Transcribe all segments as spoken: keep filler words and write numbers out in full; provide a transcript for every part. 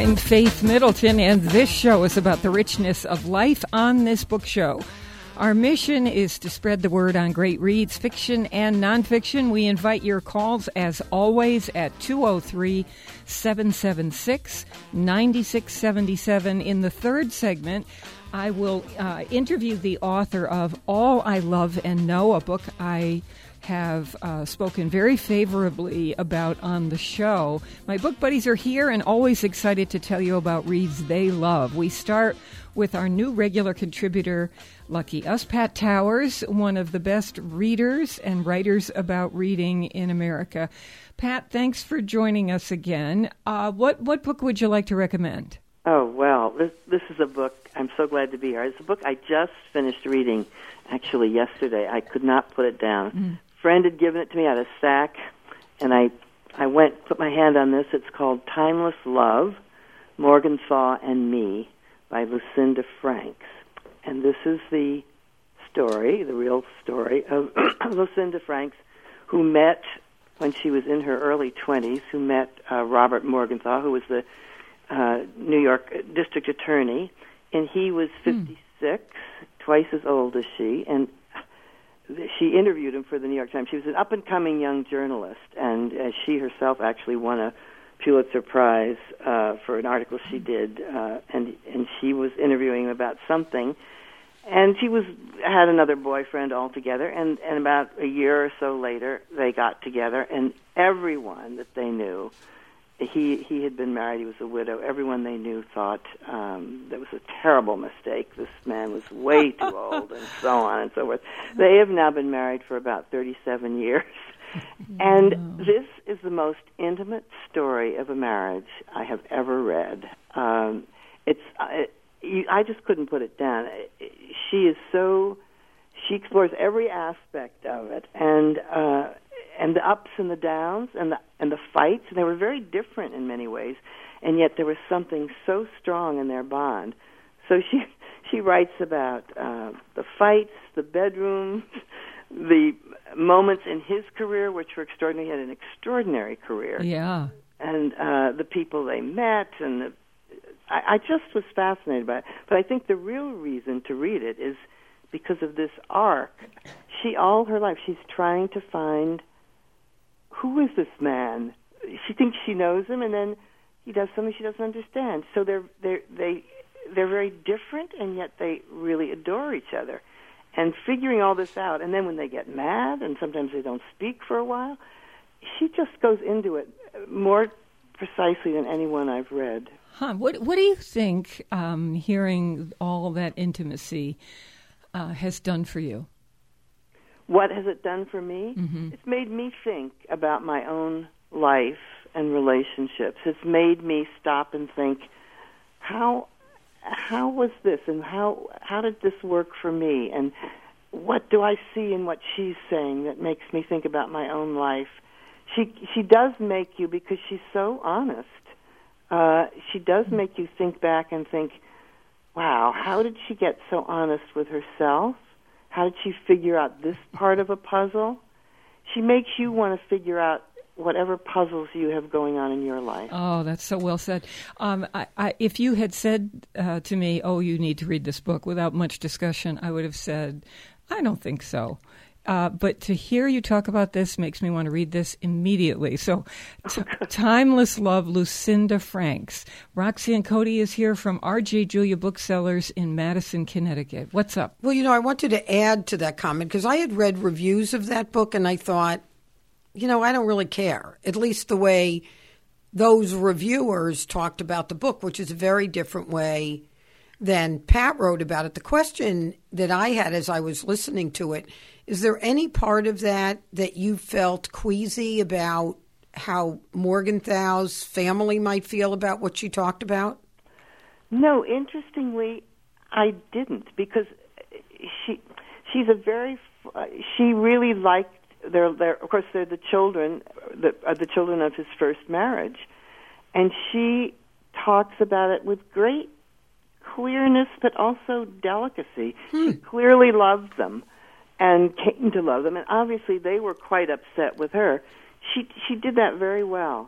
I'm Faith Middleton, and this show is about the richness of life on this book show. Our mission is to spread the word on great reads, fiction and nonfiction. We invite your calls, as always, at two oh three, seven seven six, nine six seven seven. In the third segment, I will uh, interview the author of All I Love and Know, a book I have uh, spoken very favorably about on the show. My book buddies are here and always excited to tell you about reads they love. We start with our new regular contributor, lucky us, Pat Towers, one of the best readers and writers about reading in America. Pat, thanks for joining us again. Uh, what what book would you like to recommend? Oh, well, this this is a book. I'm so glad to be here. It's a book I just finished reading, actually, yesterday. I could not put it down. Mm. A friend had given it to me out of stack, and I I went, put my hand on this. It's called Timeless Love, Morgenthau and Me by Lucinda Franks. And this is the story, the real story of Lucinda Franks, who met, when she was in her early twenties, who met uh, Robert Morgenthau, who was the uh, New York district attorney, and he was fifty-six, mm. twice as old as she, and she interviewed him for the New York Times. She was an up-and-coming young journalist, and uh, she herself actually won a Pulitzer Prize uh, for an article she did, uh, and and she was interviewing him about something, and she was had another boyfriend altogether, and, and about a year or so later, they got together, and everyone that they knew, he he had been married, he was a widow, everyone they knew thought um, that was a terrible mistake. This man was way too old, and so on and so forth. They have now been married for about thirty-seven years. And this is the most intimate story of a marriage I have ever read. Um, it's it, you, I just couldn't put it down. She is so she explores every aspect of it, and uh, and the ups and the downs, and the and the fights. And they were very different in many ways, and yet there was something so strong in their bond. So she she writes about uh, the fights, the bedrooms, the moments in his career, which were extraordinary. He had an extraordinary career. Yeah. And uh, the people they met, and the, I, I just was fascinated by it. But I think the real reason to read it is because of this arc. She, all her life, she's trying to find, who is this man? She thinks she knows him, and then he does something she doesn't understand. So they're, they're, they, they're very different, and yet they really adore each other. And figuring all this out, and then when they get mad, and sometimes they don't speak for a while, she just goes into it more precisely than anyone I've read. Huh. What What do you think um, hearing all that intimacy uh, has done for you? What has it done for me? Mm-hmm. It's made me think about my own life and relationships. It's made me stop and think, how... How was this, and how how did this work for me, and what do I see in what she's saying that makes me think about my own life? She she does make you, because she's so honest, uh, she does make you think back and think, wow, how did she get so honest with herself? How did she figure out this part of a puzzle? She makes you want to figure out whatever puzzles you have going on in your life. Oh, that's so well said. Um, I, I, if you had said uh, to me, oh, you need to read this book, without much discussion, I would have said, I don't think so. Uh, but to hear you talk about this makes me want to read this immediately. So, t- Timeless Love, Lucinda Franks. Roxy and Cody is here from R J Julia Booksellers in Madison, Connecticut. What's up? Well, you know, I wanted to add to that comment, because I had read reviews of that book, and I thought, you know, I don't really care, at least the way those reviewers talked about the book, which is a very different way than Pat wrote about it. The question that I had as I was listening to it, is there any part of that that you felt queasy about how Morgenthau's family might feel about what she talked about? No, interestingly, I didn't, because she she's a very, she really liked, They're, they're, of course, they're the children, the, uh, the children of his first marriage, and she talks about it with great clearness, but also delicacy. Hmm. She clearly loved them, and came to love them, and obviously they were quite upset with her. She she did that very well,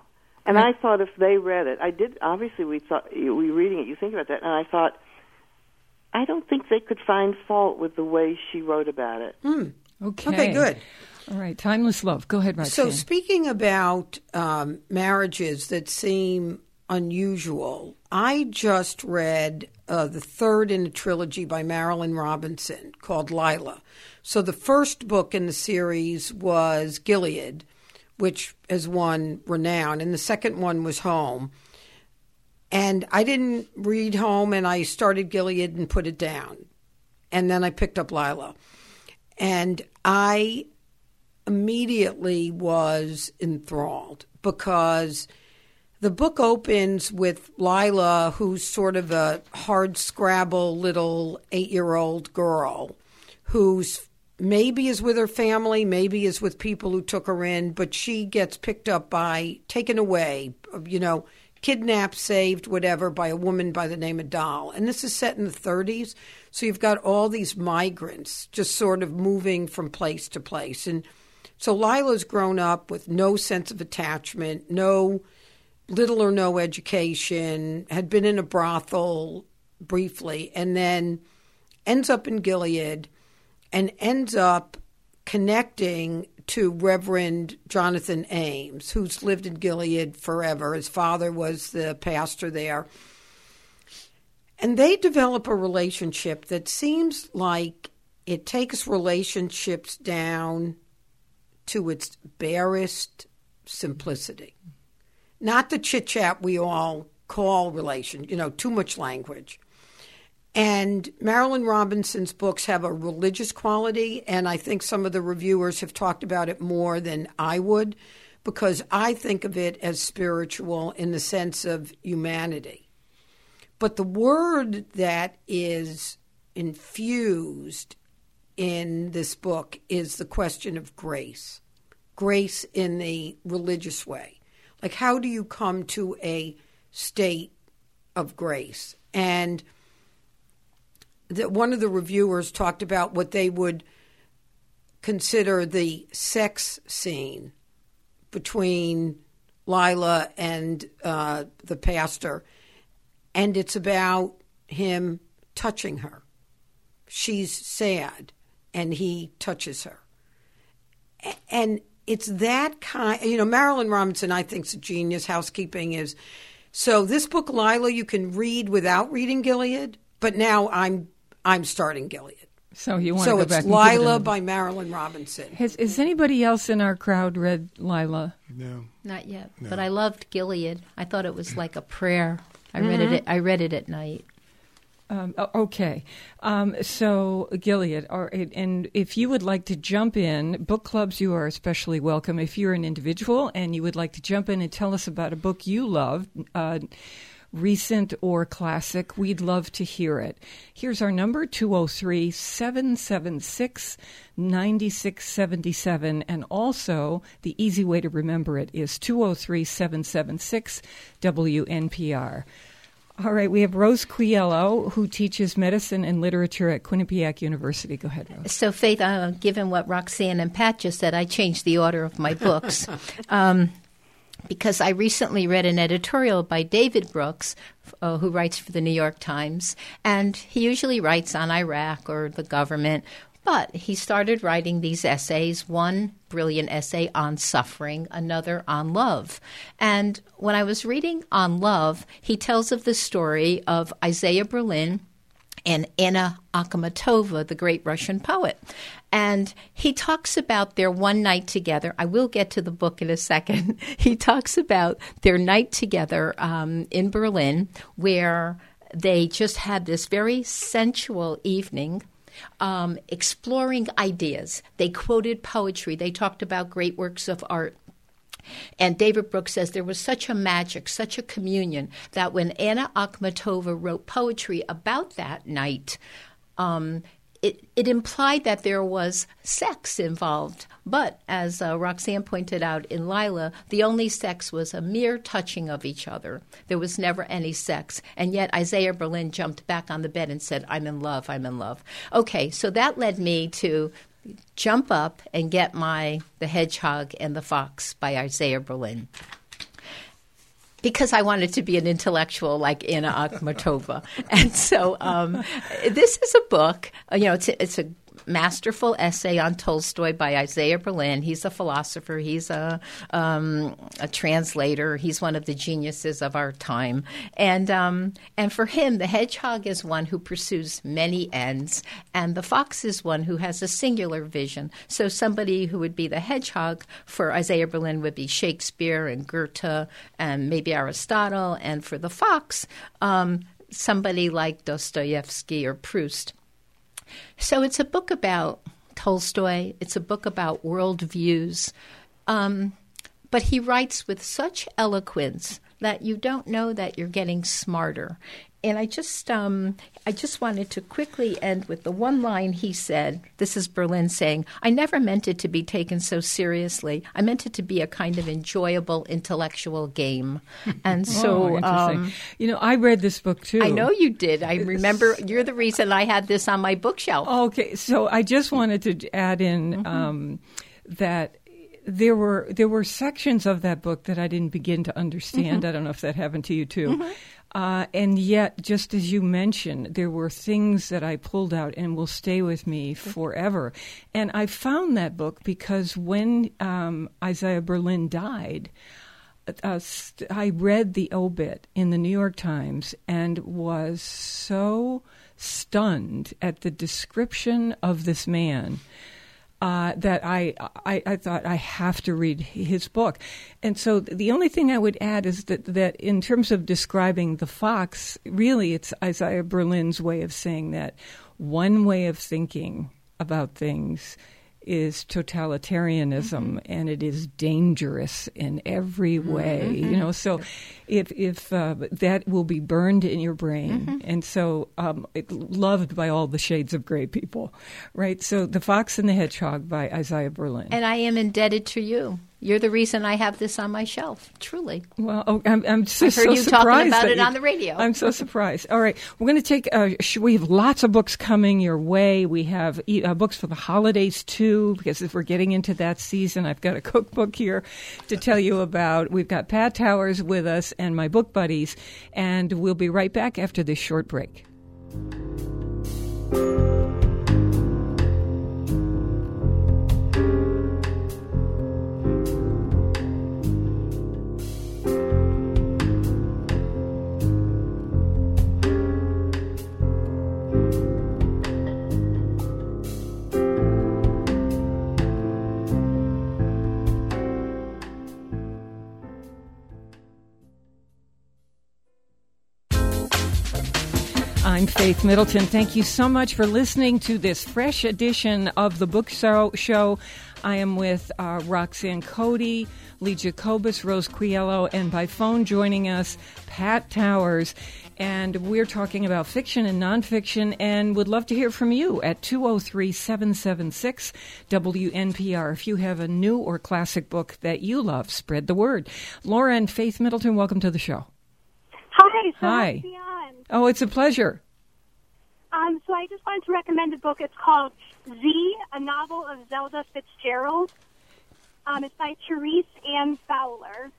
And right. I thought if they read it, I did, obviously we thought, we reading it, you think about that, and I thought, I don't think they could find fault with the way she wrote about it. Mm. Okay. Okay, good. All right, Timeless Love. Go ahead, Roxanne. So speaking about um, marriages that seem unusual, I just read uh, the third in a trilogy by Marilynne Robinson called Lila. So the first book in the series was Gilead, which has won renown, and the second one was Home. And I didn't read Home, and I started Gilead and put it down. And then I picked up Lila. And I immediately was enthralled because the book opens with Lila, who's sort of a hard-scrabble little eight-year-old girl who's maybe is with her family, maybe is with people who took her in, but she gets picked up by, taken away, you know, kidnapped, saved, whatever, by a woman by the name of Doll. And this is set in the thirties, so you've got all these migrants just sort of moving from place to place. And so Lila's grown up with no sense of attachment, no little or no education, had been in a brothel briefly, and then ends up in Gilead and ends up connecting to Reverend Jonathan Ames, who's lived in Gilead forever. His father was the pastor there. And they develop a relationship that seems like it takes relationships down to its barest simplicity. Not the chit-chat we all call relation, you know, too much language. And Marilynne Robinson's books have a religious quality, and I think some of the reviewers have talked about it more than I would, because I think of it as spiritual in the sense of humanity. But the word that is infused in this book is the question of grace. Grace in the religious way. Like, how do you come to a state of grace? And that one of the reviewers talked about what they would consider the sex scene between Lila and uh, the pastor, and it's about him touching her. She's sad, and he touches her. And it's that kind, you know, Marilynne Robinson, I think, is a genius. Housekeeping is. So this book, Lila, you can read without reading Gilead, but now I'm I'm starting Gilead. So you want so to go it's back and Lila give it a... by Marilynne Robinson. Has, has anybody else in our crowd read Lila? No. Not yet. No. But I loved Gilead. I thought it was like a prayer. I Mm-hmm. read it. I read it at night. Um, okay. Um, so, Gilead, or, and if you would like to jump in, book clubs, you are especially welcome. If you're an individual and you would like to jump in and tell us about a book you love, uh, recent or classic, we'd love to hear it. Here's our number, two oh three, seven seven six, nine six seven seven. And also, the easy way to remember it is two oh three, seven seven six, W N P R. All right, we have Rose Quiello, who teaches medicine and literature at Quinnipiac University. Go ahead, Rose. So, Faith, uh, given what Roxanne and Pat just said, I changed the order of my books. um, because I recently read an editorial by David Brooks, uh, who writes for the New York Times, and he usually writes on Iraq or the government, but he started writing these essays, one brilliant essay on suffering, another on love. And when I was reading on love, he tells of the story of Isaiah Berlin and Anna Akhmatova, the great Russian poet. And he talks about their one night together. I will get to the book in a second. He talks about their night together um, in Berlin, where they just had this very sensual evening, um, exploring ideas. They quoted poetry. They talked about great works of art. And David Brooks says there was such a magic, such a communion, that when Anna Akhmatova wrote poetry about that night, um, it, it implied that there was sex involved. But as uh, Roxanne pointed out in Lila, the only sex was a mere touching of each other. There was never any sex. And yet Isaiah Berlin jumped back on the bed and said, I'm in love, I'm in love. Okay, so that led me to jump up and get my The Hedgehog and the Fox by Isaiah Berlin. because I wanted to be an intellectual like Anna Akhmatova. And so um, this is a book, you know, it's, it's a masterful essay on Tolstoy by Isaiah Berlin. He's a philosopher. He's a um, a translator. He's one of the geniuses of our time. And um, and for him, the hedgehog is one who pursues many ends, and the fox is one who has a singular vision. So somebody who would be the hedgehog for Isaiah Berlin would be Shakespeare and Goethe and maybe Aristotle, and for the fox, um, somebody like Dostoevsky or Proust. So it's a book about Tolstoy. It's a book about worldviews. Um, but he writes with such eloquence that you don't know that you're getting smarter. And I just um, I just wanted to quickly end with the one line he said. This is Berlin saying, "I never meant it to be taken so seriously. I meant it to be a kind of enjoyable intellectual game." And so, oh, interesting. Um, you know, I read this book too. I know you did. I remember you're the reason I had this on my bookshelf. Okay, so I just wanted to add in mm-hmm. um, that there were there were sections of that book that I didn't begin to understand. Mm-hmm. I don't know if that happened to you too. Mm-hmm. Uh, and yet, just as you mentioned, there were things that I pulled out and will stay with me forever. And I found that book because when um, Isaiah Berlin died, uh, st- I read the obit in the New York Times and was so stunned at the description of this man Uh, that I, I I thought I have to read his book. And so the only thing I would add is that, that in terms of describing the fox, really it's Isaiah Berlin's way of saying that one way of thinking about things is totalitarianism, mm-hmm. and it is dangerous in every way. Mm-hmm. You know, so if if uh, that will be burned in your brain, mm-hmm. and so um, it, loved by all the shades of gray people, right? So The Fox and the Hedgehog by Isaiah Berlin. And I am indebted to you. You're the reason I have this on my shelf, truly. Well, oh, I'm, I'm so, I've heard so you surprised talking about it you, on the radio. I'm so surprised. All right, we're going to take. Uh, we have lots of books coming your way. We have uh, books for the holidays too, because if we're getting into that season, I've got a cookbook here to tell you about. We've got Pat Towers with us and my book buddies, and we'll be right back after this short break. I'm Faith Middleton. Thank you so much for listening to this fresh edition of the Book Show. I am with uh, Roxanne Cody, Lee Jacobus, Rose Quiello, and by phone joining us, Pat Towers. And we're talking about fiction and nonfiction, and would love to hear from you at two oh three, seven seven six, W N P R. If you have a new or classic book that you love, spread the word. Laura and Faith Middleton, welcome to the show. Hi. So Hi. nice to be on. Oh, it's a pleasure. Um, so I just wanted to recommend a book. It's called Z, a novel of Zelda Fitzgerald. Um, it's by Therese Ann Fowler.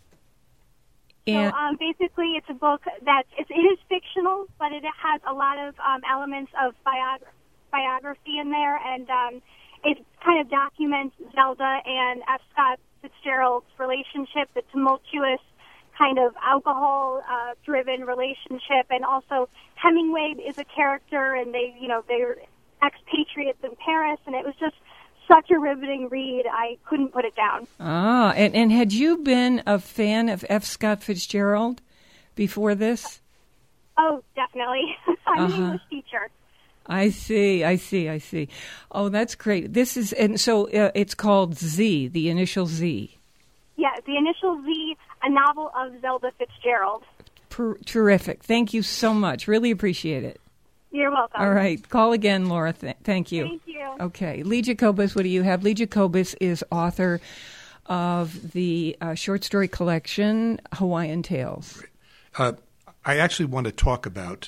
And so um, basically, it's a book that it's, it is fictional, but it has a lot of um, elements of biog- biography in there, and um, it kind of documents Zelda and F. Scott Fitzgerald's relationship, the tumultuous kind of alcohol-driven uh, relationship, and also Hemingway is a character, and they, you know, they're expatriates in Paris, and it was just such a riveting read. I couldn't put it down. Ah, and, and had you been a fan of F. Scott Fitzgerald before this? Oh, definitely. I'm uh-huh. an English teacher. I see, I see, I see. Oh, that's great. This is, and so uh, it's called Z, the initial Z. Yeah, the initial Z, a novel of Zelda Fitzgerald. Per- terrific. Thank you so much. Really appreciate it. You're welcome. All right. Call again, Laura. Th- thank you. Thank you. Okay. Lee Jacobus, what do you have? Lee Jacobus is author of the uh, short story collection, Hawaiian Tales. Uh, I actually want to talk about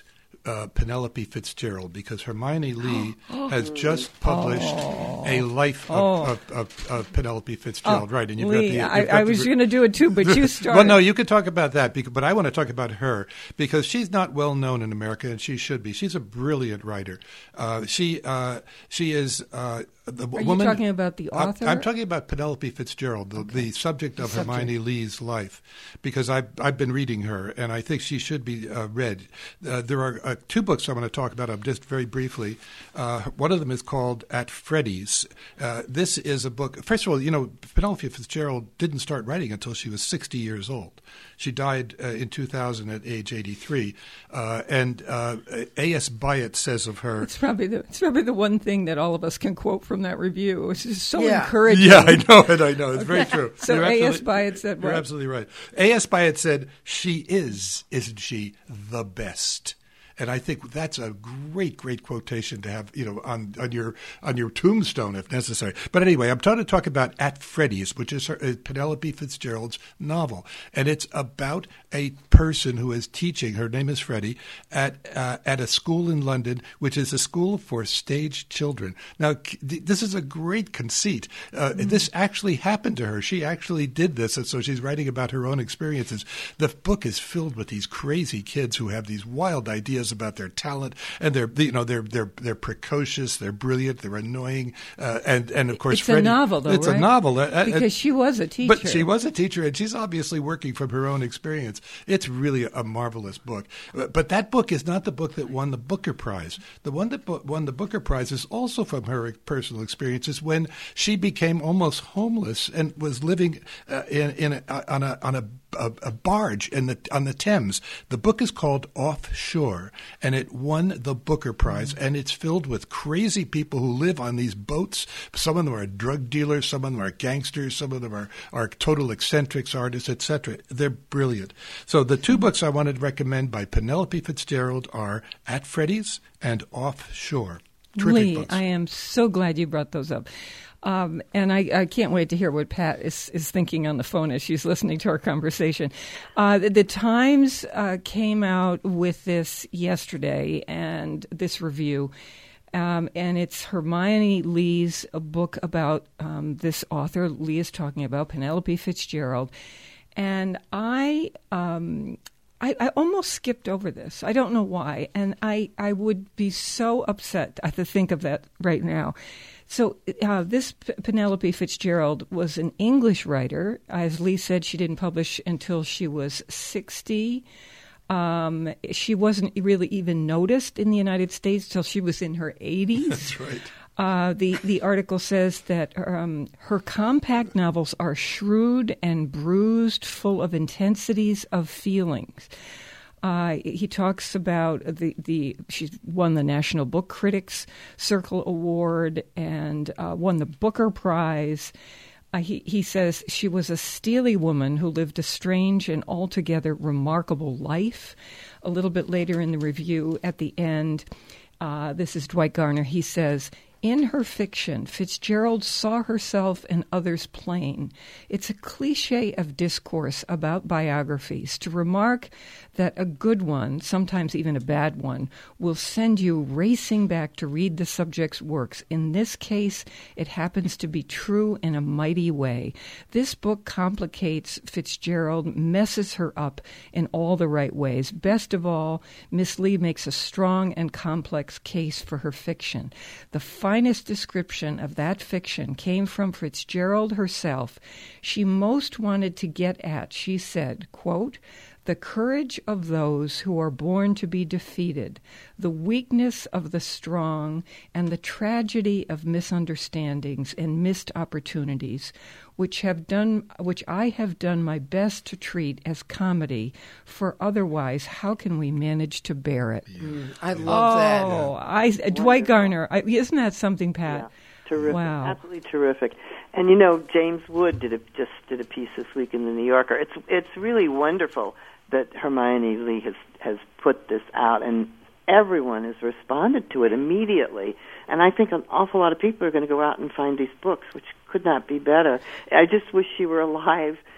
uh, Penelope Fitzgerald, because Hermione Lee has just published oh. a life of, oh. of, of, of Penelope Fitzgerald. Oh, right, and you've Lee, got the. I, You've got I the, was going to do it too, but you started. Well, no, you could talk about that, because, but I want to talk about her because she's not well known in America, and she should be. She's a brilliant writer. Uh, she uh, she is. Uh, The Are woman, you talking about the author? I'm, I'm talking about Penelope Fitzgerald, the, okay. the subject of the subject. Hermione Lee's life, because I've, I've been reading her, and I think she should be uh, read. Uh, there are uh, two books I'm going to talk about um, just very briefly. Uh, one of them is called At Freddy's. Uh, this is a book. First of all, you know, Penelope Fitzgerald didn't start writing until she was sixty years old. She died uh, in two thousand at age eighty-three. Uh, and uh, A S Byatt says of her... It's probably, the, it's probably the one thing that all of us can quote from that review. It's just so yeah. encouraging. Yeah, I know it. I know. It's very true. So You're A S absolutely- Byatt said what? You're absolutely right. A S Byatt said, she is, isn't she, the best? And I think that's a great, great quotation to have, you know, on, on your on your tombstone if necessary. But anyway, I'm trying to talk about At Freddy's, which is her, uh, Penelope Fitzgerald's novel, and it's about a person who is teaching. Her name is Freddie at uh, at a school in London, which is a school for stage children. Now, c- this is a great conceit. Uh, mm-hmm. This actually happened to her. She actually did this, and so she's writing about her own experiences. The book is filled with these crazy kids who have these wild ideas about their talent, and they're you know they're they're they're precocious, they're brilliant, they're annoying, uh, and and of course it's Freddie, a novel though, it's right? a novel uh, because uh, she was a teacher. but she was a teacher, and she's obviously working from her own experience. It's really a marvelous book. But that book is not the book that won the Booker Prize. The one that won the Booker Prize is also from her personal experiences when she became almost homeless and was living uh, in, in a, on a on a A, a barge in the on the Thames. The book is called Offshore, and it won the Booker Prize. Mm-hmm. And it's filled with crazy people who live on these boats. Some of them are drug dealers, some of them are gangsters, some of them are, are total eccentrics, artists, et cetera. They're brilliant. So the two books I wanted to recommend by Penelope Fitzgerald are At Freddy's and Offshore. Terrific Lee, books. I am so glad you brought those up. Um, and I, I can't wait to hear what Pat is, is thinking on the phone as she's listening to our conversation. Uh, the, the Times uh, came out with this yesterday, and this review, um, and it's Hermione Lee's a book about um, this author Lee is talking about, Penelope Fitzgerald. And I... Um, I, I almost skipped over this. I don't know why. And I, I would be so upset to think of that right now. So uh, this P- Penelope Fitzgerald was an English writer. As Lee said, she didn't publish until she was sixty. Um, she wasn't really even noticed in the United States till she was in her eighties. That's right. Uh, the, the article says that um, her compact novels are shrewd and bruised, full of intensities of feelings. Uh, he talks about the, the she won the National Book Critics Circle Award and uh, won the Booker Prize. Uh, he, he says she was a steely woman who lived a strange and altogether remarkable life. A little bit later in the review, at the end, uh, this is Dwight Garner, he says, in her fiction, Fitzgerald saw herself and others plain. It's a cliche of discourse about biographies to remark that a good one, sometimes even a bad one, will send you racing back to read the subject's works. In this case, it happens to be true in a mighty way. This book complicates Fitzgerald, messes her up in all the right ways. Best of all, Miss Lee makes a strong and complex case for her fiction. The finest description of that fiction came from Fitzgerald herself. She most wanted to get at, she said, quote, the courage of those who are born to be defeated, the weakness of the strong, and the tragedy of misunderstandings and missed opportunities, which have done, which I have done my best to treat as comedy. For otherwise, how can we manage to bear it? Yeah. Mm, I love that. Oh, I, Dwight Garner, I, isn't that something, Pat? Yeah, terrific, wow, absolutely terrific. And you know, James Wood did a, just did a piece this week in the New Yorker. It's it's really wonderful that Hermione Lee has, has put this out, and everyone has responded to it immediately. And I think an awful lot of people are going to go out and find these books, which could not be better. I just wish she were alive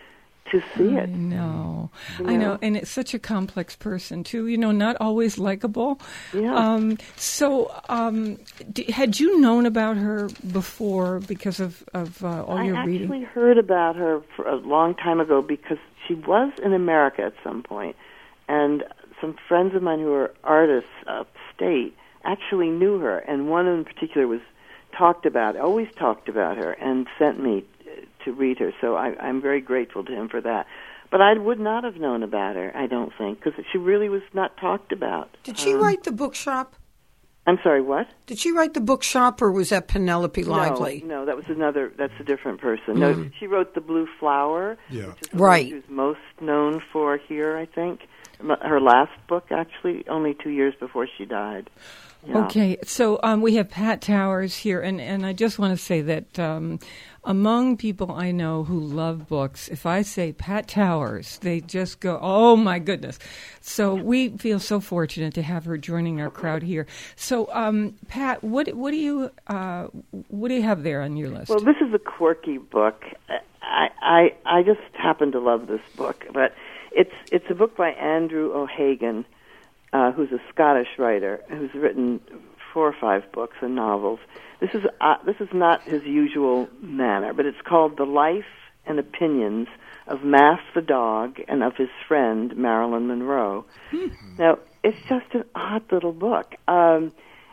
to see I it. know. You I know, know? and it's such a complex person too. You know, not always likable. Yeah. Um, so, um, d- had you known about her before because of of uh, all I your actually reading? heard about her for a long time ago because she was in America at some point, and some friends of mine who are artists upstate actually knew her, and one in particular was talked about, always talked about her, and sent me to read her. So I, I'm very grateful to him for that. But I would not have known about her, I don't think, because she really was not talked about. Did she Um, write the bookshop? I'm sorry, what? Did she write the bookshop, or was that Penelope Lively? No, no, that was another. That's a different person. No, she wrote The Blue Flower, Yeah. which is the Right. one she was most known for here, I think. Her last book, actually, only two years before she died. Yeah. Okay, so um, we have Pat Towers here, and, and I just want to say that um, among people I know who love books, if I say Pat Towers, they just go, oh my goodness. So we feel so fortunate to have her joining our crowd here. So um, Pat, what what do you uh, what do you have there on your list? Well, this is a quirky book. I, I I just happen to love this book, but it's it's a book by Andrew O'Hagan, uh, who's a Scottish writer who's written four or five books and novels. This is uh, this is not his usual manner, but it's called The Life and Opinions of Math the Dog and of His Friend Marilyn Monroe. Mm-hmm. Now, it's just an odd little book. Um,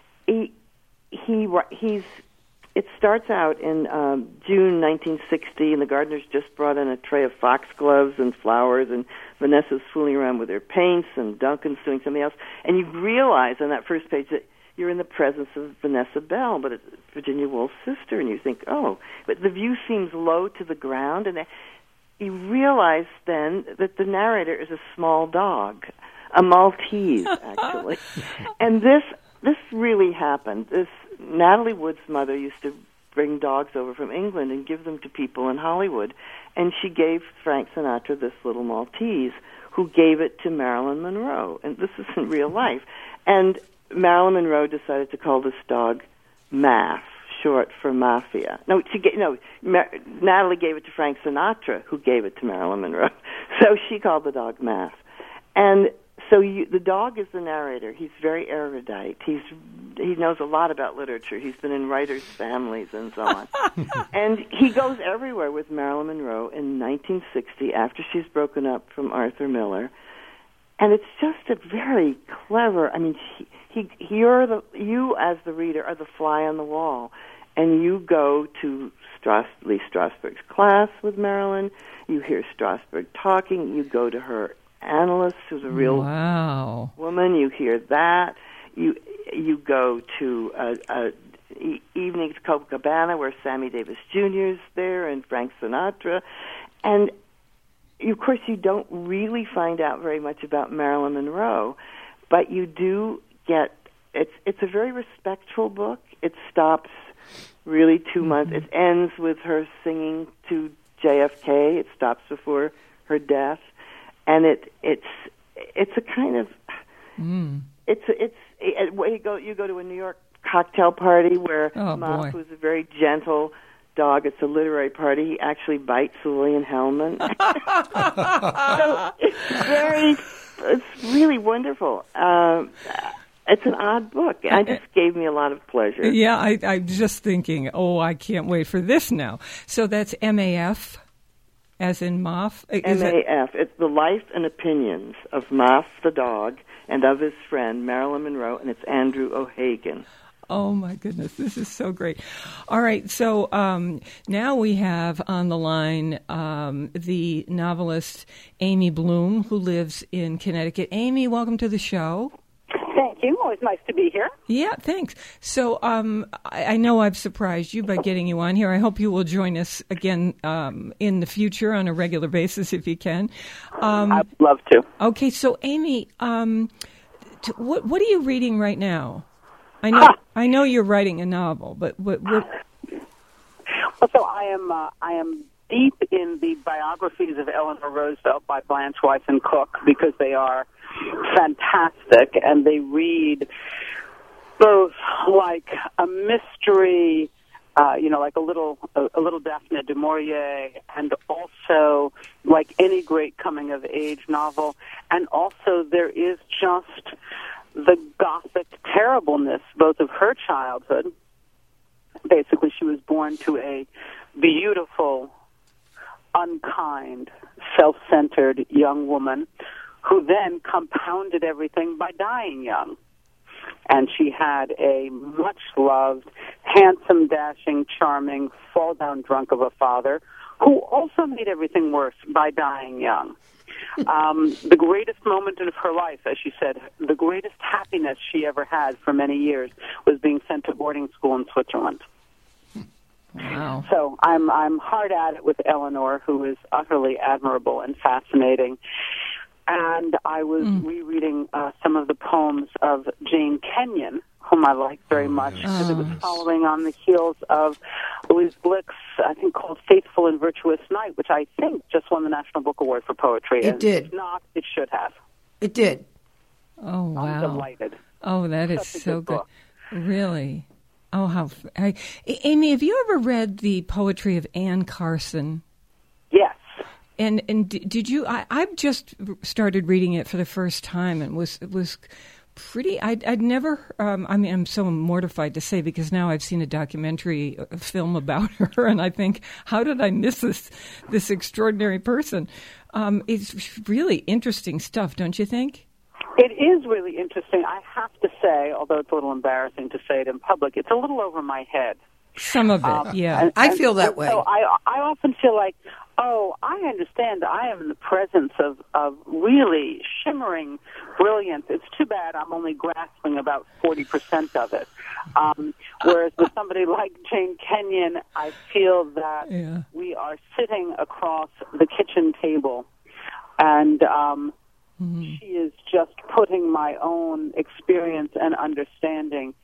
he he he's. It starts out in um, June nineteen sixty, and the gardeners just brought in a tray of foxgloves and flowers, and Vanessa's fooling around with her paints, and Duncan's doing something else. And you realize on that first page that you're in the presence of Vanessa Bell, but it's Virginia Woolf's sister, and you think, oh, but the view seems low to the ground, and you realize then that the narrator is a small dog, a Maltese, actually. And this this really happened. This Natalie Wood's mother used to bring dogs over from England and give them to people in Hollywood, and she gave Frank Sinatra this little Maltese, who gave it to Marilyn Monroe, and this is in real life. And Marilyn Monroe decided to call this dog Math, short for Mafia. No, she gave, no. Mar- Natalie gave it to Frank Sinatra, who gave it to Marilyn Monroe. So she called the dog Math, and so you, the dog is the narrator. He's very erudite. He's he knows a lot about literature. He's been in writers' families and so on. And he goes everywhere with Marilyn Monroe in nineteen sixty after she's broken up from Arthur Miller. And it's just a very clever. I mean, he, he you're the you as the reader are the fly on the wall, and you go to Strass, Lee Strasberg's class with Marilyn. You hear Strasberg talking. You go to her analyst, who's a real wow. woman. You hear that. You you go to a, a e- evenings Copacabana where Sammy Davis Junior is there and Frank Sinatra, and of course you don't really find out very much about Marilyn Monroe, but you do get it's it's a very respectful book. It stops really two mm-hmm. months. It ends with her singing to J F K. It stops before her death. And it it's it's a kind of mm. it's it's it, you go you go to a New York cocktail party where oh, Moth, who's a very gentle dog, it's a literary party. He actually bites Lillian Hellman. So it's very it's really wonderful. Um, it's an odd book. It just gave me a lot of pleasure. Yeah, I, I'm just thinking. Oh, I can't wait for this now. So that's M A F. As in Moth? M A F. It's The Life and Opinions of Moth the Dog and of His Friend, Marilyn Monroe, and it's Andrew O'Hagan. Oh, my goodness. This is so great. All right. So um, now we have on the line um, the novelist Amy Bloom, who lives in Connecticut. Amy, welcome to the show. Thank you. Always nice to be here. Yeah, thanks. So um, I, I know I've surprised you by getting you on here. I hope you will join us again um, in the future on a regular basis if you can. Um, I'd love to. Okay, so Amy, um, t- what what are you reading right now? I know Ah. I know you're writing a novel, but what? what... Well, so I am uh, I am deep in the biographies of Eleanor Roosevelt by Blanche Wyson Cook because they are fantastic, and they read both like a mystery uh, you know, like a little a, a little Daphne du Maurier, and also like any great coming-of-age novel. And also there is just the gothic terribleness, both of her childhood. Basically, she was born to a beautiful, unkind, self-centered young woman who then compounded everything by dying young. And she had a much-loved, handsome, dashing, charming, fall-down drunk of a father who also made everything worse by dying young. Um, the greatest moment of her life, as she said, the greatest happiness she ever had for many years was being sent to boarding school in Switzerland. Wow. So I'm I'm hard at it with Eleanor, who is utterly admirable and fascinating. And I was mm. rereading uh, some of the poems of Jane Kenyon, whom I like very much, because oh. it was following on the heels of Louise Blick's, I think, called Faithful and Virtuous Night, which I think just won the National Book Award for Poetry. It and did. If not, it should have. It did. Oh, wow. I'm delighted. Oh, that is Such a so good. good. Book. Really? Oh, how... I, Amy, have you ever read the poetry of Anne Carson? Yes. And and did you? I, I've just started reading it for the first time, and was was pretty. I'd, I'd never. Um, I mean, I'm so mortified to say, because now I've seen a documentary a film about her, and I think, how did I miss this this extraordinary person? Um, it's really interesting stuff, don't you think? It is really interesting. I have to say, although it's a little embarrassing to say it in public, it's a little over my head. Some of it, um, yeah. And, I and, feel that and way. So I, I often feel like, oh, I understand. I am in the presence of, of really shimmering brilliance. It's too bad I'm only grasping about forty percent of it. Um, whereas with somebody like Jane Kenyon, I feel that yeah. we are sitting across the kitchen table, and um, mm-hmm. she is just putting my own experience and understanding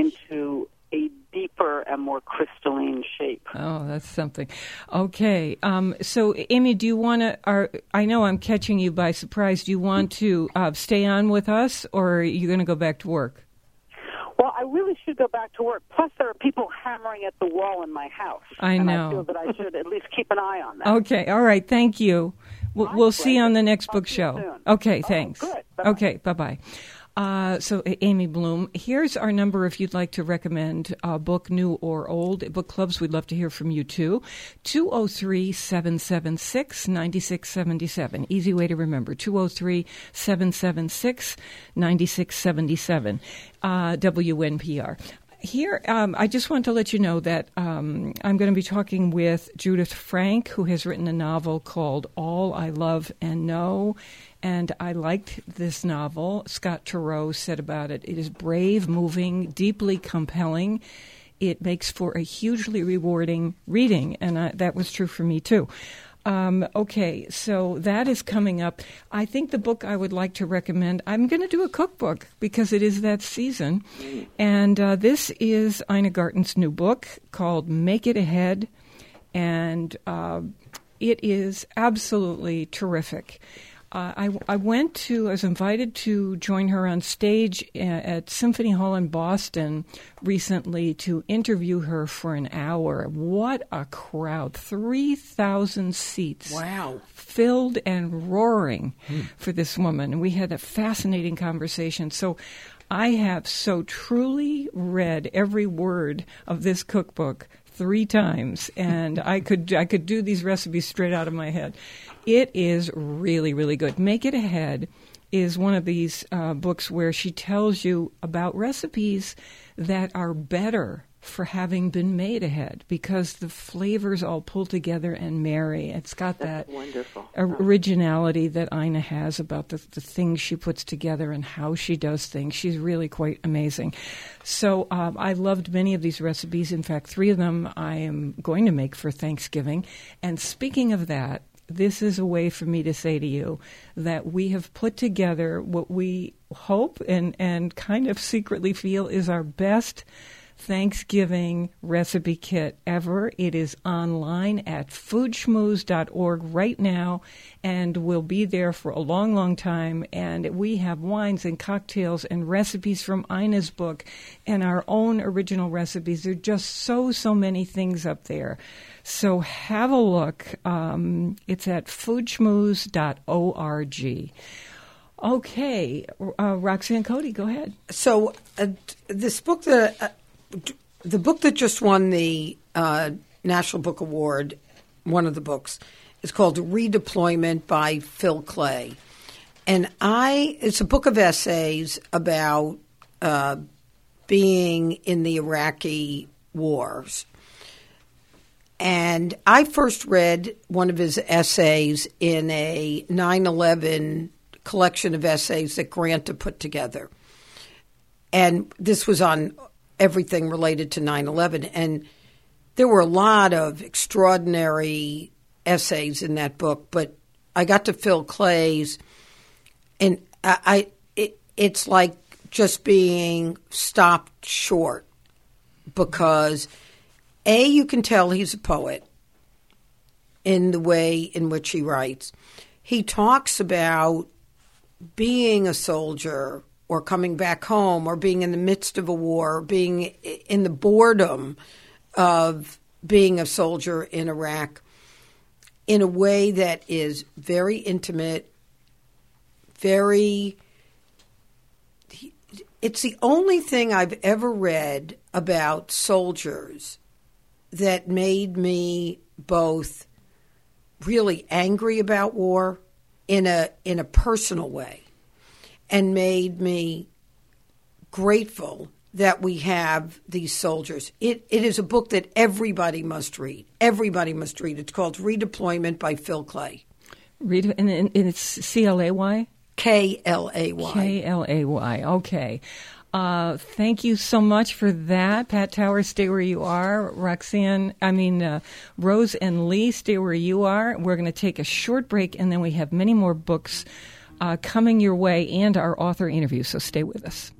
into a deeper and more crystalline shape. Oh, that's something. Okay. Um, so, Amy, do you want to, I know I'm catching you by surprise. Do you want to uh, stay on with us, or are you going to go back to work? Well, I really should go back to work. Plus, there are people hammering at the wall in my house. I and know. I feel that I should at least keep an eye on that. Okay. All right. Thank you. We'll, we'll see you on the next Talk book to you show. soon. Okay. Oh, Thanks. good. Bye-bye. Okay. Bye-bye. Uh, so, Amy Bloom, here's our number if you'd like to recommend a book, new or old. At book clubs, we'd love to hear from you, too. two oh three, seven seven six, nine six seven seven. Easy way to remember, two oh three, seven seven six, nine six seven seven, uh, W N P R. Here, um, I just want to let you know that um, I'm going to be talking with Judith Frank, who has written a novel called All I Love and Know. And I liked this novel. Scott Turow said about it, it is brave, moving, deeply compelling. It makes for a hugely rewarding reading, and I, that was true for me, too. Um, okay, so that is coming up. I think the book I would like to recommend, I'm going to do a cookbook because it is that season. And uh, this is Ina Garten's new book called Make It Ahead, and uh, it is absolutely terrific. Uh, I, I went to, I was invited to join her on stage at Symphony Hall in Boston recently to interview her for an hour. What a crowd. three thousand seats. Wow. Filled and roaring hmm. for this woman. And we had a fascinating conversation. So I have so truly read every word of this cookbook three times, and I could I could do these recipes straight out of my head. It is really, really good. Make It Ahead is one of these uh, books where she tells you about recipes that are better for having been made ahead because the flavors all pull together and marry. It's got That's that wonderful. originality that Ina has about the, the things she puts together and how she does things. She's really quite amazing. So um, I loved many of these recipes. In fact, three of them I am going to make for Thanksgiving. And speaking of that, this is a way for me to say to you that we have put together what we hope and, and kind of secretly feel is our best Thanksgiving recipe kit ever. It is online at food schmooze dot org right now and will be there for a long, long time. And we have wines and cocktails and recipes from Ina's book and our own original recipes. There are just so, so many things up there. So have a look. Um, it's at food schmooze dot org. Okay, uh, Roxanne Coady, go ahead. So uh, this book, that uh, the book that just won the uh, National Book Award, one of the books, is called Redeployment by Phil Clay, and I it's a book of essays about uh, being in the Iraqi wars. And I first read one of his essays in a nine eleven collection of essays that Granta put together. And this was on everything related to nine eleven. And there were a lot of extraordinary essays in that book, but I got to Phil Clay's, and I, I it, it's like just being stopped short because, A, you can tell he's a poet in the way in which he writes. He talks about being a soldier or coming back home or being in the midst of a war, or being in the boredom of being a soldier in Iraq in a way that is very intimate, very... It's the only thing I've ever read about soldiers that made me both really angry about war in a in a personal way, and made me grateful that we have these soldiers. It it is a book that everybody must read. Everybody must read. It's called Redeployment by Phil Clay. Read and, and it's C L A Y? K L A Y. K L A Y. Okay. Uh, thank you so much for that. Pat Towers, stay where you are. Roxanne, I mean, uh, Rose and Lee, stay where you are. We're going to take a short break, and then we have many more books uh, coming your way and our author interview, so stay with us.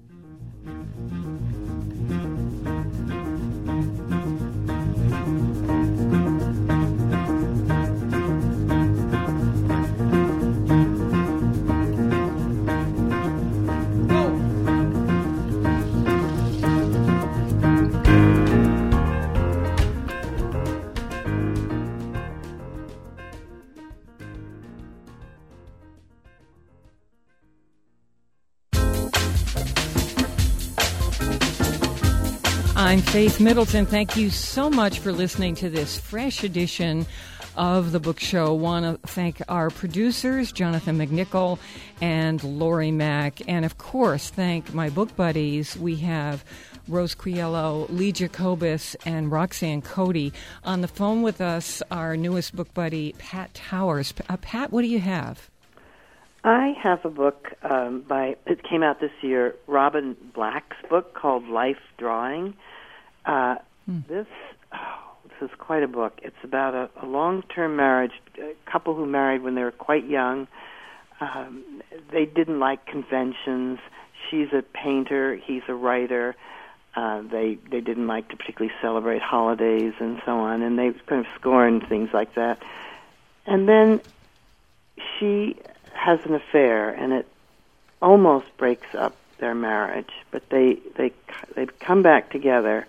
I'm Faith Middleton. Thank you so much for listening to this fresh edition of the book show. Want to thank our producers, Jonathan McNichol and Lori Mack. And, of course, thank my book buddies. We have Rose Criello, Lee Jacobus, and Roxanne Coady. On the phone with us, our newest book buddy, Pat Towers. Uh, Pat, what do you have? I have a book um, by, it came out this year, Robin Black's book called Life Drawing. Uh, hmm. This oh, this is quite a book. It's about a, a long-term marriage, a couple who married when they were quite young. Um, they didn't like conventions. She's a painter, he's a writer. Uh, they they didn't like to particularly celebrate holidays and so on, and they kind of scorned things like that. And then she has an affair, and it almost breaks up their marriage. But they they they come back together,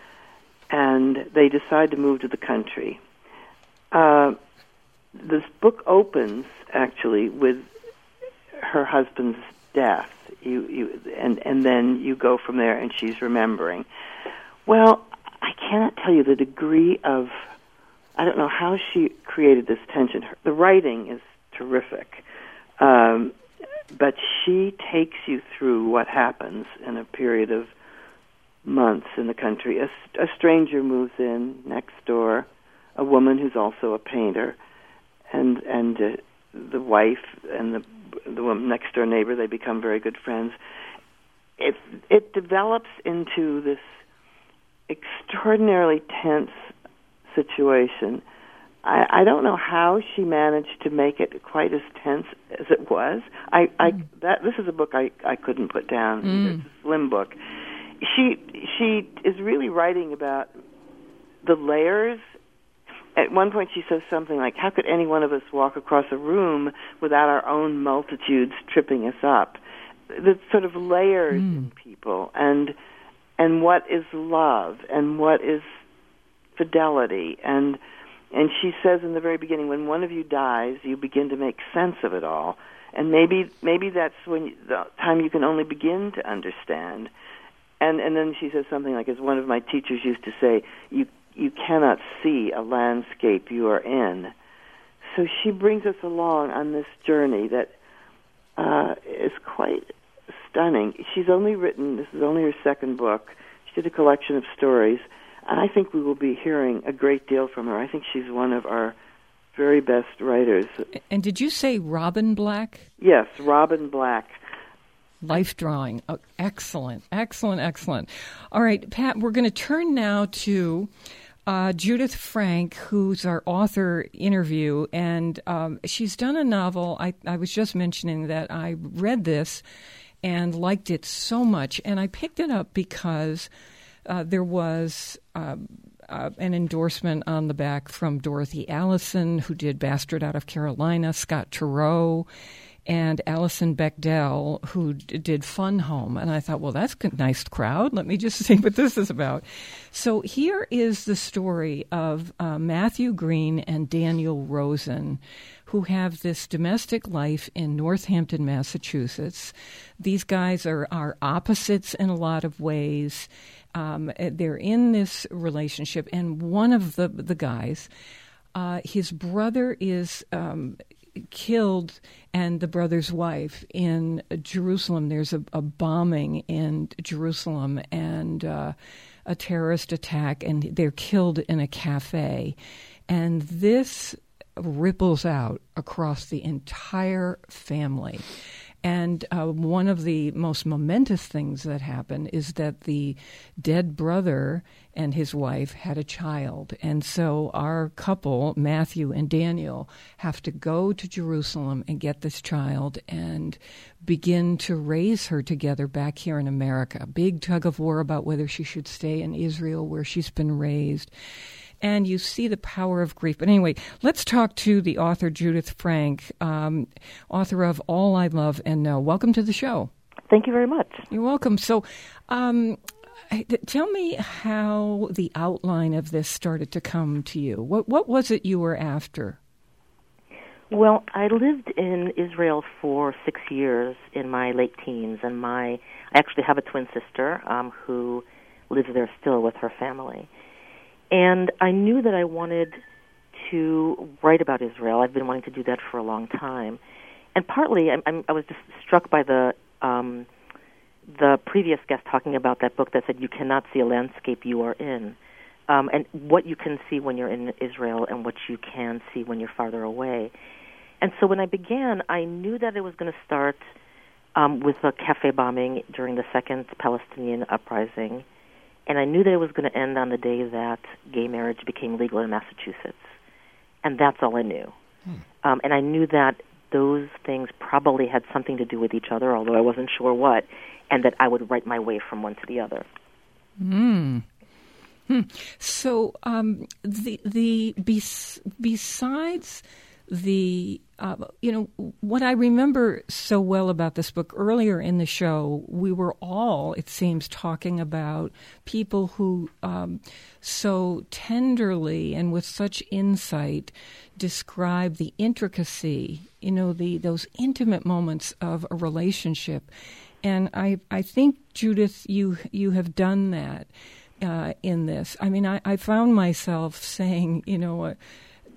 and they decide to move to the country. Uh, this book opens actually with her husband's death. You you and and then you go from there, and she's remembering. Well, I cannot tell you the degree of. I don't know how she created this tension. Her, the writing is terrific. Um, but she takes you through what happens in a period of months in the country. A, a stranger moves in next door, a woman who's also a painter, and and uh, the wife and the the woman next door neighbor, they become very good friends. It it develops into this extraordinarily tense situation. I, I don't know how she managed to make it quite as tense as it was. I, I that this is a book I, I couldn't put down. Mm. It's a slim book. she she is really writing about the layers. At one point she says something like, how could any one of us walk across a room without our own multitudes tripping us up? The sort of layers mm. in people, and and what is love, and what is fidelity, and and she says in the very beginning, when one of you dies, you begin to make sense of it all, and maybe maybe that's when you, the time you can only begin to understand. And and then she says something like, as one of my teachers used to say, you you cannot see a landscape you are in. So she brings us along on this journey that uh, is quite stunning. She's only written, this is only her second book. She did a collection of stories, and I think we will be hearing a great deal from her. I think she's one of our very best writers. And did you say Robin Black? Yes, Robin Black. Life drawing. Oh, excellent, excellent, excellent. All right, Pat, we're going to turn now to uh, Judith Frank, who's our author interview, and um, she's done a novel. I, I was just mentioning that I read this and liked it so much, and I picked it up because uh, there was uh, uh, an endorsement on the back from Dorothy Allison, who did Bastard Out of Carolina, Scott Turow, and Alison Bechdel, who d- did Fun Home. And I thought, well, that's a nice crowd. Let me just see what this is about. So here is the story of uh, Matthew Green and Daniel Rosen, who have this domestic life in Northampton, Massachusetts. These guys are, are opposites in a lot of ways. Um, they're in this relationship, and one of the, the guys, uh, his brother is um, killed, and the brother's wife in Jerusalem. There's a, a bombing in Jerusalem and uh, a terrorist attack, and they're killed in a cafe. And this ripples out across the entire family. And uh, one of the most momentous things that happen is that the dead brother and his wife had a child. And so our couple, Matthew and Daniel, have to go to Jerusalem and get this child and begin to raise her together back here in America. A big tug of war about whether she should stay in Israel where she's been raised. And you see the power of grief. But anyway, let's talk to the author, Judith Frank, um, author of All I Love and Know. Welcome to the show. Thank you very much. You're welcome. So um, tell me how the outline of this started to come to you. What, what was it you were after? Well, I lived in Israel for six years in my late teens, and my I actually have a twin sister um, who lives there still with her family. And I knew that I wanted to write about Israel. I've been wanting to do that for a long time. And partly, I'm, I'm, I was just struck by the um, the previous guest talking about that book that said you cannot see a landscape you are in, um, and what you can see when you're in Israel and what you can see when you're farther away. And so when I began, I knew that it was going to start um, with a cafe bombing during the second Palestinian uprising. And I knew that it was going to end on the day that gay marriage became legal in Massachusetts. And that's all I knew. Hmm. Um, and I knew that those things probably had something to do with each other, although I wasn't sure what, and that I would write my way from one to the other. Mm. Hmm. So um, the the bes- besides the uh, you know what I remember so well about this book, earlier in the show we were all, it seems, talking about people who um, so tenderly and with such insight describe the intricacy, you know, the those intimate moments of a relationship. And I I think, Judith, you you have done that uh, in this. I mean, I, I found myself saying, you know, uh,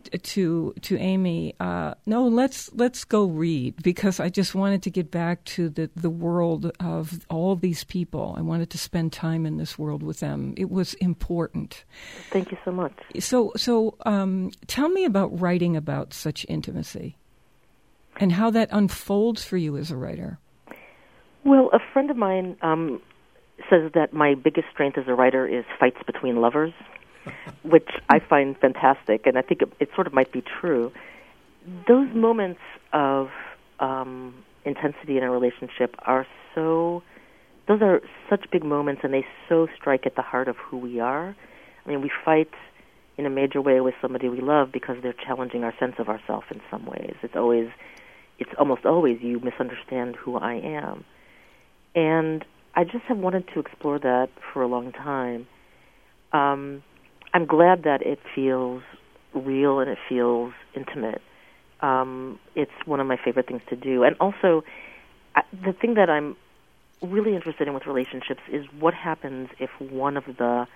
to to Amy, uh, no, let's let's go read, because I just wanted to get back to the, the world of all these people. I wanted to spend time in this world with them. It was important. Thank you so much. So so um, tell me about writing about such intimacy and how that unfolds for you as a writer. Well, a friend of mine um, says that my biggest strength as a writer is fights between lovers, which I find fantastic, and I think it, it sort of might be true. Those moments of um, intensity in a relationship are so those are such big moments, and they so strike at the heart of who we are. I mean, we fight in a major way with somebody we love because they're challenging our sense of ourself in some ways. It's always, it's almost always you misunderstand who I am. And I just have wanted to explore that for a long time. Um, I'm glad that it feels real and it feels intimate. Um, it's one of my favorite things to do. And also, I, the thing that I'm really interested in with relationships is what happens if one of the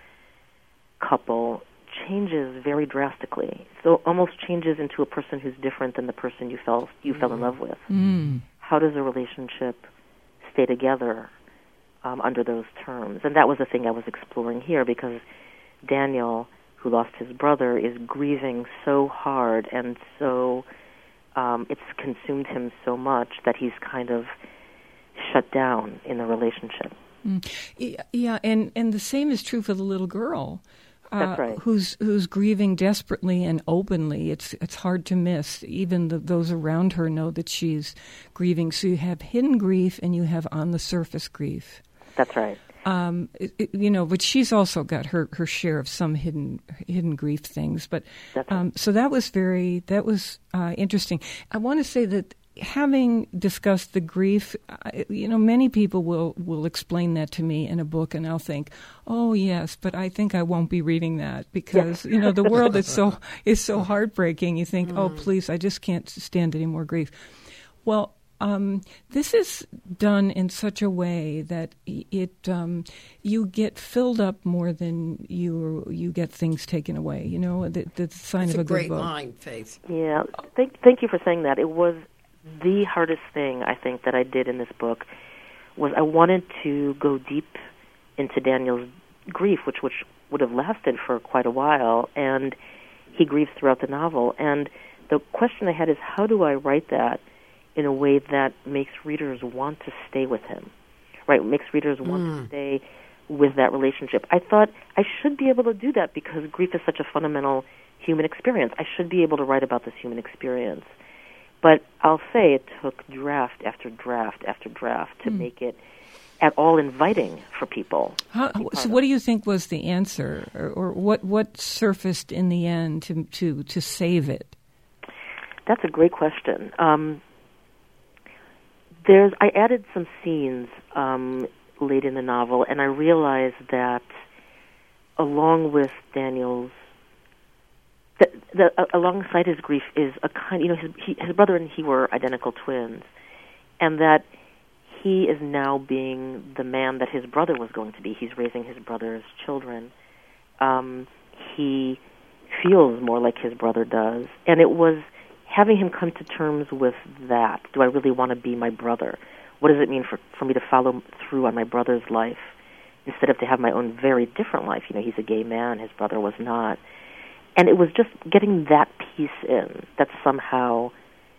couple changes very drastically. So almost changes into a person who's different than the person you fell you mm. fell in love with. Mm. How does a relationship stay together um, under those terms? And that was the thing I was exploring here, because Daniel, who lost his brother, is grieving so hard, and so um, it's consumed him so much that he's kind of shut down in the relationship. Mm. Yeah, and, and the same is true for the little girl. Uh, That's right. Who's who's grieving desperately and openly. It's it's hard to miss. Even the, those around her know that she's grieving. So you have hidden grief and you have on the surface grief. That's right. Um, it, it, you know, but she's also got her, her share of some hidden hidden grief things. But That's right. um, so that was very that was uh, interesting. I want to say that, having discussed the grief, you know, many people will, will explain that to me in a book, and I'll think, oh yes, but I think I won't be reading that because, yes. you know, the world is so is so heartbreaking. You think, mm. oh please, I just can't stand any more grief. Well, um, this is done in such a way that it um, you get filled up more than you you get things taken away. You know, the, the sign That's of a, a great good book. line, Faith. Yeah, thank thank you for saying that. It was the hardest thing, I think, that I did in this book was I wanted to go deep into Daniel's grief, which which would have lasted for quite a while, and he grieves throughout the novel. And the question I had is, how do I write that in a way that makes readers want to stay with him, right? Makes readers want mm. to stay with that relationship. I thought I should be able to do that because grief is such a fundamental human experience. I should be able to write about this human experience. But I'll say it took draft after draft after draft to mm. make it at all inviting for people. How, so what do you think was the answer, or, or what, what surfaced in the end to, to, to save it? That's a great question. Um, there's I added some scenes um, late in the novel, and I realized that along with Daniel's The, the, uh, alongside his grief is a kind, you know, his, he, his brother and he were identical twins, and that he is now being the man that his brother was going to be. He's raising his brother's children. Um, he feels more like his brother does, and it was having him come to terms with that. Do I really want to be my brother? What does it mean for, for me to follow through on my brother's life instead of to have my own very different life? You know, he's a gay man, his brother was not. And it was just getting that piece in that somehow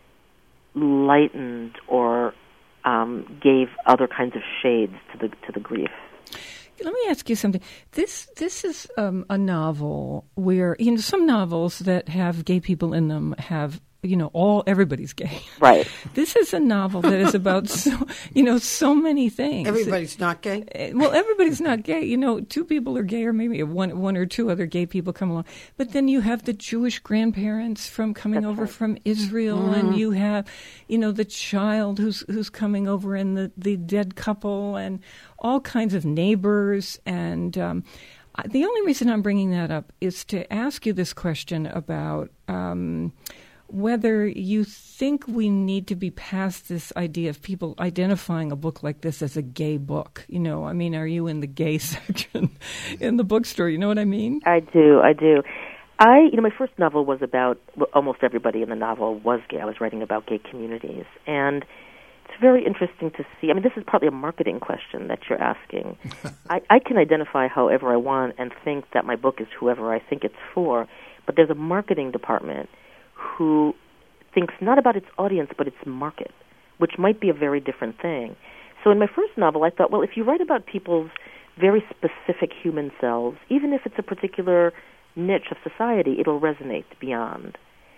lightened or um, gave other kinds of shades to the to the grief. Let me ask you something. This this is um, a novel where, you know, some novels that have gay people in them have, you know, all everybody's gay. Right. This is a novel that is about so, you know, so many things. Everybody's not gay? Well, everybody's not gay. You know, two people are gay, or maybe one one or two other gay people come along. But then you have the Jewish grandparents from coming That's over right. from Israel, mm-hmm. and you have, you know, the child who's who's coming over, and the, the dead couple, and all kinds of neighbors. And um, the only reason I'm bringing that up is to ask you this question about Um, whether you think we need to be past this idea of people identifying a book like this as a gay book. You know, I mean, are you in the gay section in the bookstore? You know what I mean? I do, I do. I, you know, my first novel was about, well, almost everybody in the novel was gay. I was writing about gay communities. And it's very interesting to see. I mean, this is partly a marketing question that you're asking. I, I can identify however I want and think that my book is whoever I think it's for, but there's a marketing department who thinks not about its audience but its market, which might be a very different thing. So in my first novel, I thought, well, if you write about people's very specific human selves, even if it's a particular niche of society, it'll resonate beyond.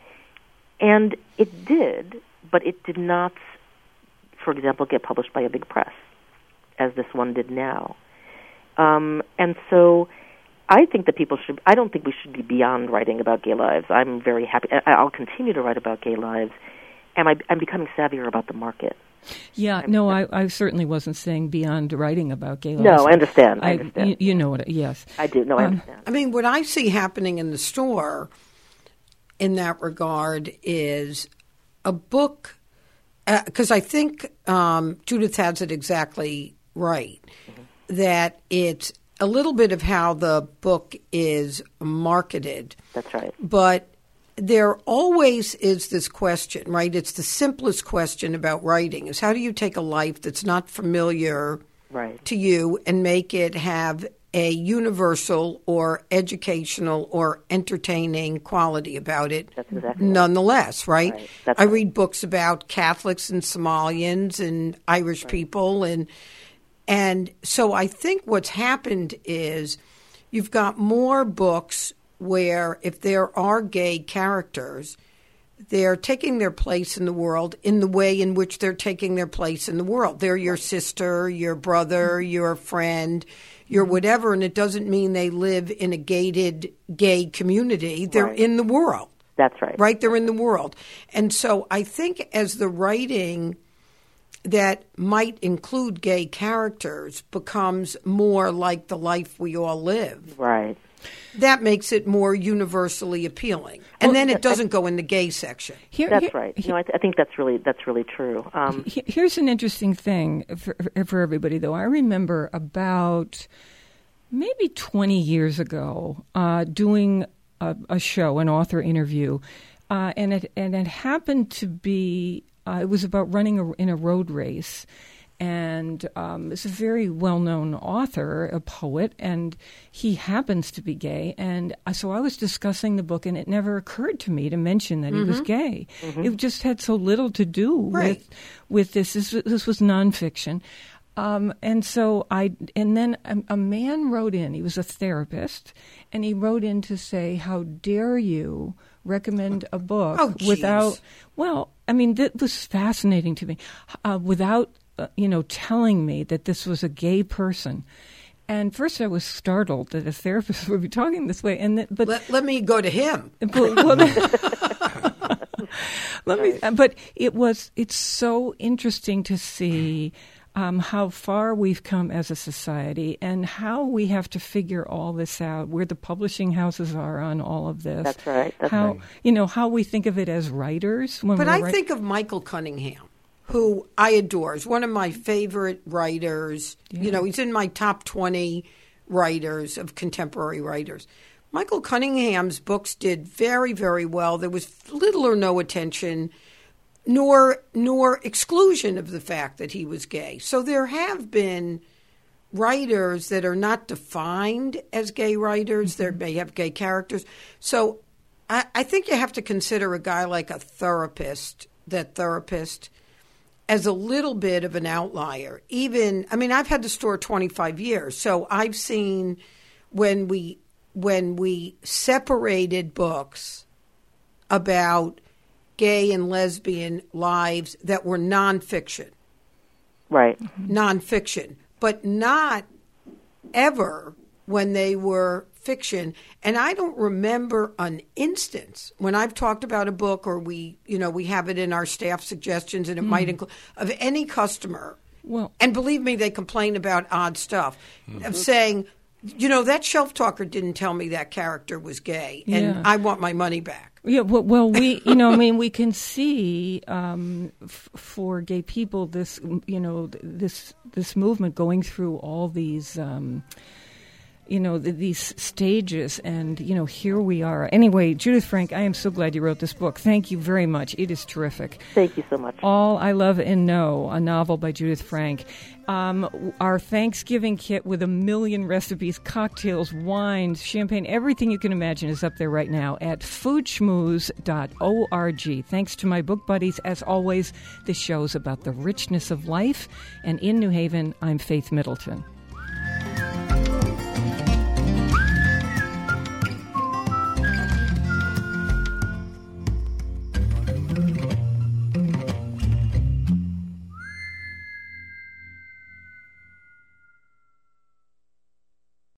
And it did, but it did not, for example, get published by a big press. as this one did now. Um, and so I think that people should, I don't think we should be beyond writing about gay lives. I'm very happy. I'll continue to write about gay lives, and I, I'm becoming savvier about the market. Yeah, I'm, no, I, I certainly wasn't saying beyond writing about gay lives. No, I understand. I, I understand. You, you know what, yes. I do. No, I Um, understand. I mean, what I see happening in the store in that regard is a book, because uh, I think um, Judith has it exactly right, mm-hmm. that it's a little bit of how the book is marketed. That's right. But there always is this question, right? It's the simplest question about writing is how do you take a life that's not familiar right. to you and make it have a universal or educational or entertaining quality about it. That's exactly nonetheless, right? right. That's I right. read books about Catholics and Somalians and Irish right. people, and and so I think what's happened is you've got more books where if there are gay characters, they're taking their place in the world in the way in which they're taking their place in the world. They're your sister, your brother, your friend, your whatever, and it doesn't mean they live in a gated gay community. They're Right. in the world. That's right. Right? They're in the world. And so I think as the writing that might include gay characters becomes more like the life we all live, Right. that makes it more universally appealing. And Well, then it I- doesn't go in the gay section. Here, That's here- right. You know, I, th- I think that's really that's really true. Um, He- Here's an interesting thing for, for everybody, though. I remember about maybe twenty years ago uh, doing a, a show, an author interview, uh, and it and it happened to be uh, it was about running a, in a road race. And um, it's a very well-known author, a poet, and he happens to be gay. And so I was discussing the book, and it never occurred to me to mention that mm-hmm. he was gay. Mm-hmm. It just had so little to do right. with with this. This, this was nonfiction. Um, and so I, and then a, a man wrote in. He was a therapist, and he wrote in to say, "How dare you recommend a book oh, without?" Well, I mean, that was fascinating to me. Uh, without. Uh, you know, telling me that this was a gay person. And first I was startled that a therapist would be talking this way. And th- but Let, let me go to him. But, well, let me, uh, but it was, it's so interesting to see um, how far we've come as a society and how we have to figure all this out, where the publishing houses are on all of this. That's right. That's how, right. You know, how we think of it as writers. When But we're I write- think of Michael Cunningham, who I adore. Is one of my favorite writers. Yeah. You know, he's in my top twenty writers of contemporary writers. Michael Cunningham's books did very, very well. There was little or no attention, nor nor exclusion of the fact that he was gay. So there have been writers that are not defined as gay writers. Mm-hmm. They may have gay characters. So I, I think you have to consider a guy like a therapist, that therapist, as a little bit of an outlier. Even, I mean, I've had the store twenty-five years, so I've seen when we when we separated books about gay and lesbian lives that were nonfiction. Right. Nonfiction, but not ever when they were fiction. And I don't remember an instance when I've talked about a book or we, you know, we have it in our staff suggestions and it mm. might include of any customer. Well, and believe me, they complain about odd stuff mm. of saying, you know, that shelf talker didn't tell me that character was gay and yeah. I want my money back. Yeah, well, well, we, you know, I mean, we can see um, f- for gay people this, you know, this this movement going through all these, um, you know, th- these stages, and you know, here we are. Anyway, Judith Frank, I am so glad you wrote this book. Thank you very much. It is terrific. Thank you so much. All I Love and Know, a novel by Judith Frank. Um, our Thanksgiving kit with a million recipes, cocktails, wines, champagne, everything you can imagine is up there right now at food schmooze dot org. Thanks to my book buddies. As always, this show's about the richness of life. And in New Haven, I'm Faith Middleton.